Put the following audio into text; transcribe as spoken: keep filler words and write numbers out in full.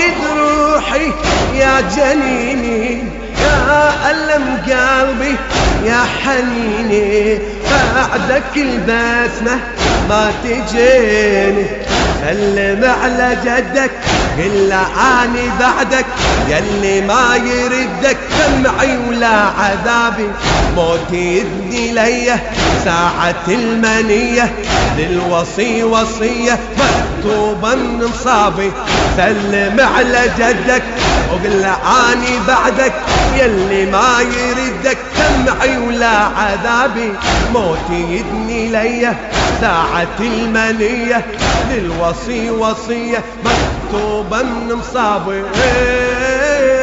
موجد روحي يا جنيني، يا ألم قلبي يا حنيني، بعدك البسمة ما تجيني. سلم على جدك قل له اني بعدك، يلي ما يردك دمعي ولا عذابي. موتي يدني ليه ساعة المنية، للوصي وصية مكتوبة من صابي. سلم على جدك وقل له اني بعدك، يلي ما يردك دمعي ولا عذابي. موتي يدني ليه ساعة المنية، للوصي وصية مكتوبة من مصابي.